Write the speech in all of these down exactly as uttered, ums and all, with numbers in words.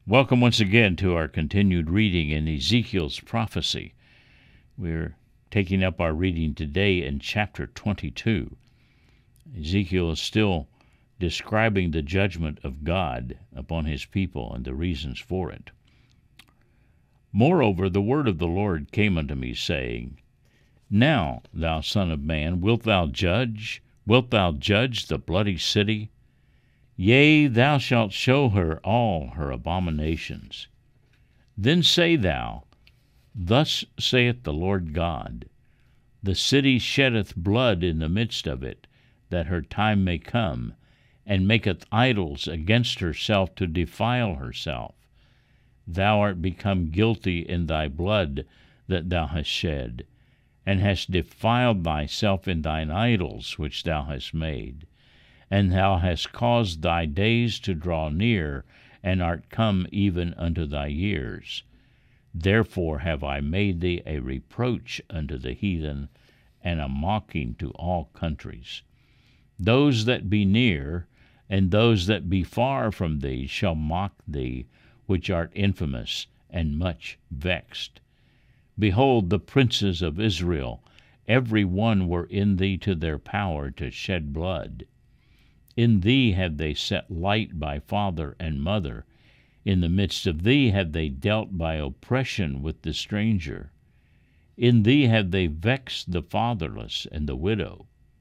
Welcome once again to our continued reading in Ezekiel's prophecy. We're taking up our reading today in chapter twenty-two. Ezekiel is still describing the judgment of God upon his people and the reasons for it. Moreover, the word of the Lord came unto me, saying, Now, thou son of man, wilt thou judge? Wilt thou judge the bloody city? Yea, thou shalt show her all her abominations. Then say thou, Thus saith the Lord God, The city sheddeth blood in the midst of it, that her time may come, and maketh idols against herself to defile herself. Thou art become guilty in thy blood that thou hast shed, and hast defiled thyself in thine idols which thou hast made. And thou hast caused thy days to draw near, and art come even unto thy years. Therefore have I made thee a reproach unto the heathen, and a mocking to all countries. Those that be near, and those that be far from thee, shall mock thee, which art infamous, and much vexed. Behold, the princes of Israel, every one were in thee to their power to shed blood. In thee have they set light by father and mother. In the midst of thee have they dealt by oppression with the stranger. In thee have they vexed the fatherless and the widow.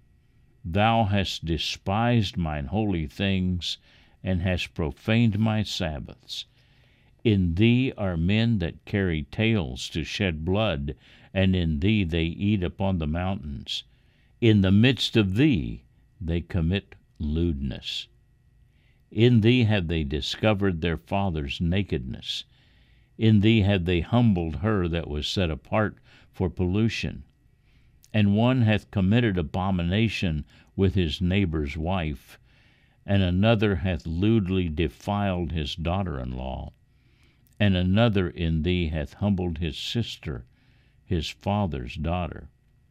Thou hast despised mine holy things, and hast profaned my Sabbaths. In thee are men that carry tales to shed blood, and in thee they eat upon the mountains. In the midst of thee they commit lewdness. In thee have they discovered their father's nakedness. In thee have they humbled her that was set apart for pollution. And one hath committed abomination with his neighbor's wife, and another hath lewdly defiled his daughter-in-law, and another in thee hath humbled his sister, his father's daughter.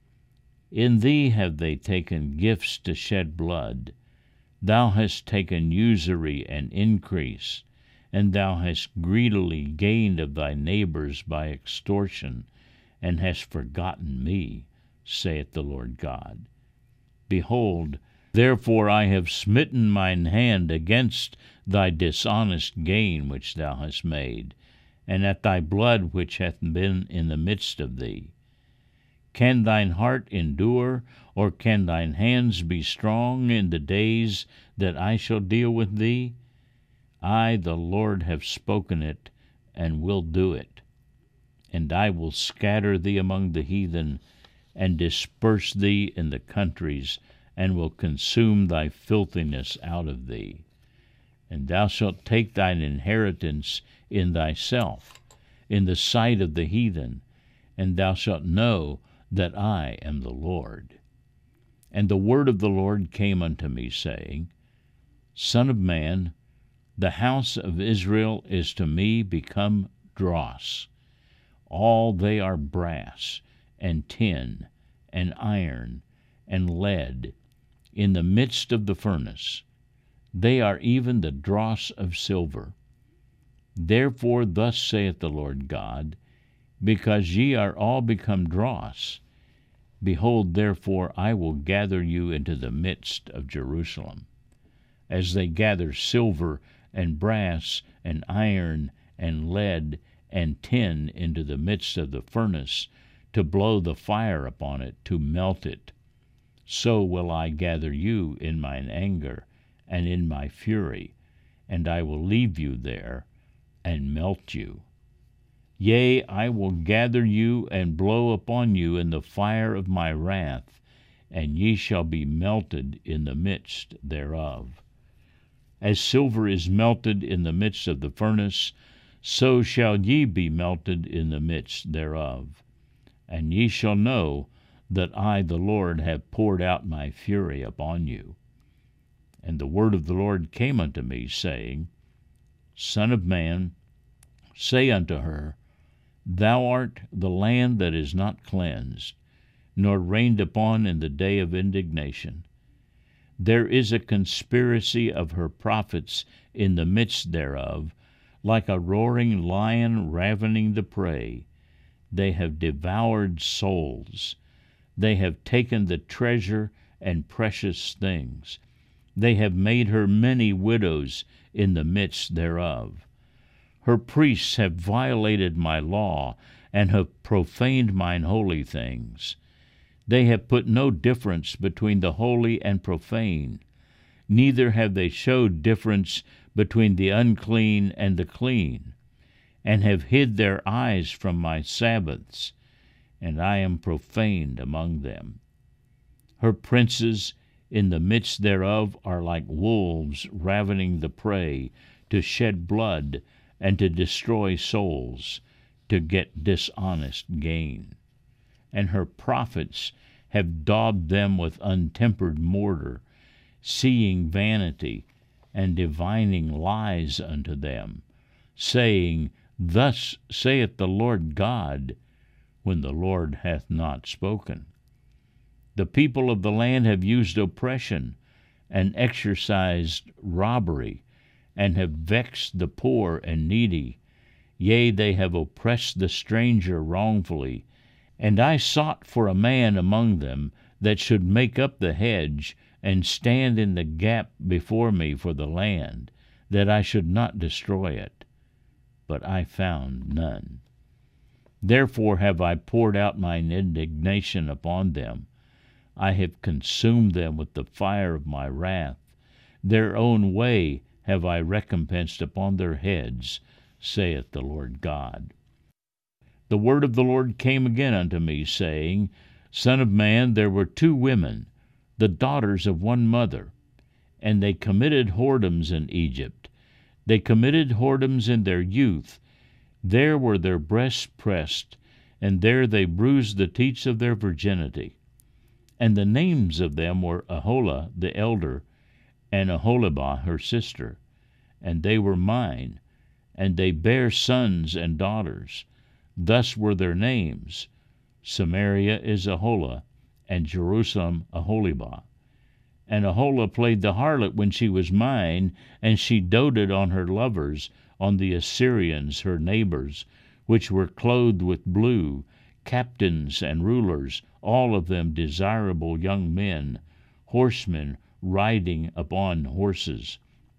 In thee have they taken gifts to shed blood. Thou hast taken usury and increase, and thou hast greedily gained of thy neighbors by extortion, and hast forgotten me, saith the Lord God. Behold, therefore I have smitten mine hand against thy dishonest gain which thou hast made, and at thy blood which hath been in the midst of thee. Can thine heart endure, or can thine hands be strong in the days that I shall deal with thee? I, the Lord, have spoken it, and will do it. And I will scatter thee among the heathen, and disperse thee in the countries, and will consume thy filthiness out of thee. And thou shalt take thine inheritance in thyself, in the sight of the heathen, and thou shalt know that I am the Lord. And the word of the Lord came unto me, saying, Son of man, the house of Israel is to me become dross. All they are brass, and tin, and iron, and lead, in the midst of the furnace. They are even the dross of silver. Therefore thus saith the Lord God, Because ye are all become dross, behold, therefore I will gather you into the midst of Jerusalem, as they gather silver and brass and iron and lead and tin into the midst of the furnace, to blow the fire upon it, to melt it. So will I gather you in mine anger and in my fury, and I will leave you there and melt you. Yea, I will gather you and blow upon you in the fire of my wrath, and ye shall be melted in the midst thereof. As silver is melted in the midst of the furnace, so shall ye be melted in the midst thereof. And ye shall know that I, the Lord, have poured out my fury upon you. And the word of the Lord came unto me, saying, Son of man, say unto her, Thou art the land that is not cleansed, nor rained upon in the day of indignation. There is a conspiracy of her prophets in the midst thereof, like a roaring lion ravening the prey. They have devoured souls. They have taken the treasure and precious things. They have made her many widows in the midst thereof. Her priests have violated my law, and have profaned mine holy things. They have put no difference between the holy and profane, neither have they showed difference between the unclean and the clean, and have hid their eyes from my Sabbaths, and I am profaned among them. Her princes in the midst thereof are like wolves ravening the prey, to shed blood, and to destroy souls, to get dishonest gain. And her prophets have daubed them with untempered mortar, seeing vanity, and divining lies unto them, saying, Thus saith the Lord God, when the Lord hath not spoken. The people of the land have used oppression, and exercised robbery, and have vexed the poor and needy. Yea, they have oppressed the stranger wrongfully. And I sought for a man among them that should make up the hedge, and stand in the gap before me for the land, that I should not destroy it. But I found none. Therefore have I poured out mine indignation upon them. I have consumed them with the fire of my wrath. Their own way have I recompensed upon their heads, saith the Lord God. The word of the Lord came again unto me, saying, Son of man, there were two women, the daughters of one mother, and they committed whoredoms in Egypt. They committed whoredoms in their youth. There were their breasts pressed, and there they bruised the teats of their virginity. And the names of them were Aholah the elder, and Aholibah her sister. And they were mine, and they bare sons and daughters. Thus were their names: Samaria is Aholah, and Jerusalem Aholibah. And Aholah played the harlot when she was mine, and she doted on her lovers, on the Assyrians her neighbors, which were clothed with blue, captains and rulers, all of them desirable young men, horsemen riding upon horses.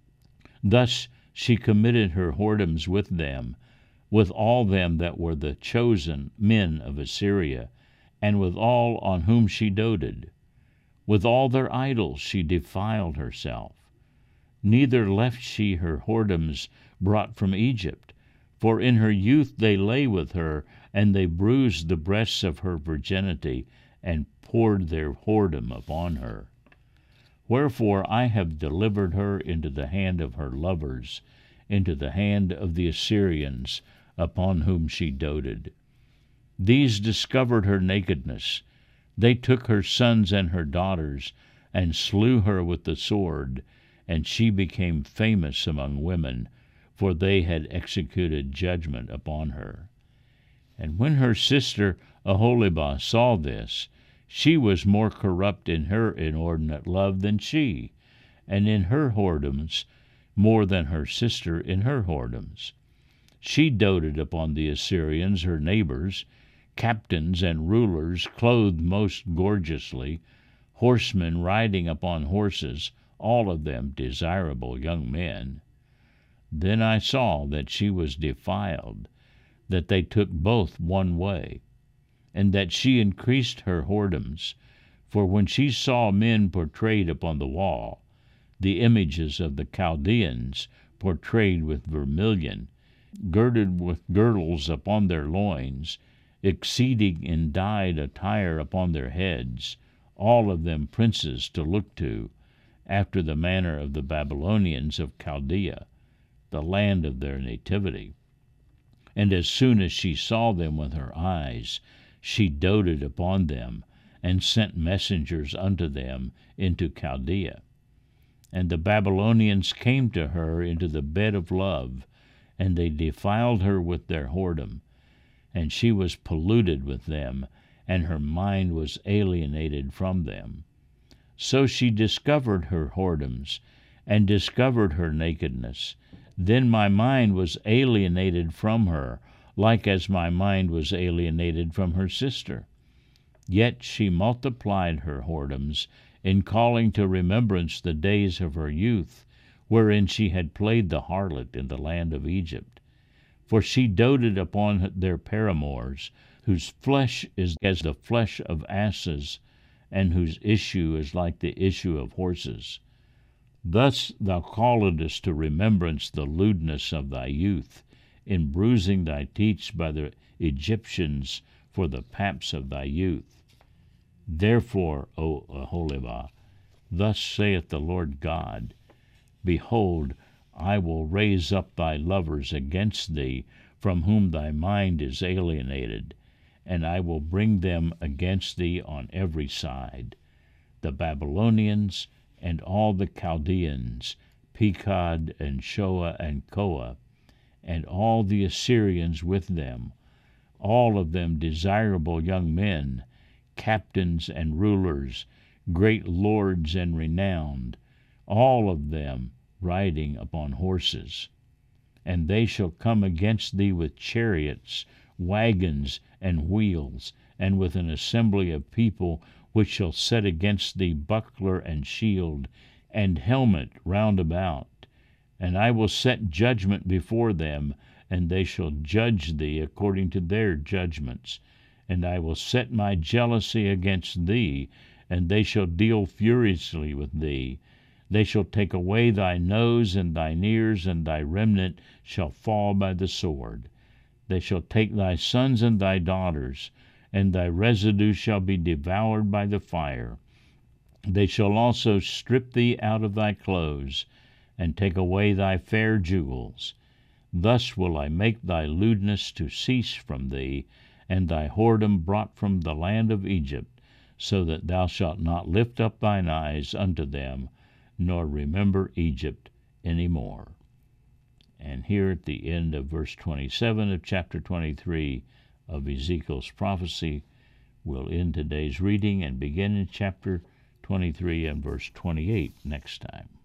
Thus she committed her whoredoms with them, with all them that were the chosen men of Assyria, and with all on whom she doted. With all their idols she defiled herself. Neither left she her whoredoms brought from Egypt, for in her youth they lay with her, and they bruised the breasts of her virginity, and poured their whoredom upon her. Wherefore I have delivered her into the hand of her lovers, into the hand of the Assyrians, upon whom she doted. These discovered her nakedness. They took her sons and her daughters, and slew her with the sword, and she became famous among women, for they had executed judgment upon her. And when her sister Aholibah saw this, she was more corrupt in her inordinate love than she, and in her whoredoms more than her sister in her whoredoms. She doted upon the Assyrians her neighbors, captains and rulers clothed most gorgeously, horsemen riding upon horses, all of them desirable young men. Then I saw that she was defiled, that they took both one way, and that she increased her whoredoms. For when she saw men portrayed upon the wall, the images of the Chaldeans portrayed with vermilion, girded with girdles upon their loins, exceeding in dyed attire upon their heads, all of them princes to look to, after the manner of the Babylonians of Chaldea, the land of their nativity. And as soon as she saw them with her eyes, she doted upon them, and sent messengers unto them into Chaldea. And the Babylonians came to her into the bed of love, and they defiled her with their whoredom, and she was polluted with them, and her mind was alienated from them. So she discovered her whoredoms, and discovered her nakedness. Then my mind was alienated from her, like as my mind was alienated from her sister. Yet she multiplied her whoredoms, in calling to remembrance the days of her youth, wherein she had played the harlot in the land of Egypt. For she doted upon their paramours, whose flesh is as the flesh of asses, and whose issue is like the issue of horses. Thus thou calledst to remembrance the lewdness of thy youth, in bruising thy teats by the Egyptians for the paps of thy youth. Therefore, O Oholibah, thus saith the Lord God, Behold, I will raise up thy lovers against thee, from whom thy mind is alienated, and I will bring them against thee on every side, the Babylonians and all the Chaldeans, Pekod and Shoa and Koa, and all the Assyrians with them, all of them desirable young men, captains and rulers, great lords and renowned, all of them riding upon horses. And they shall come against thee with chariots, wagons, and wheels, and with an assembly of people, which shall set against thee buckler and shield, and helmet round about. And I will set judgment before them, and they shall judge thee according to their judgments. And I will set my jealousy against thee, and they shall deal furiously with thee. They shall take away thy nose and thine ears, and thy remnant shall fall by the sword. They shall take thy sons and thy daughters, and thy residue shall be devoured by the fire. They shall also strip thee out of thy clothes, and take away thy fair jewels. Thus will I make thy lewdness to cease from thee, and thy whoredom brought from the land of Egypt, so that thou shalt not lift up thine eyes unto them, nor remember Egypt any more. And here at the end of verse twenty-seven of chapter twenty-three of Ezekiel's prophecy, we'll end today's reading and begin in chapter twenty-three and verse twenty-eight next time.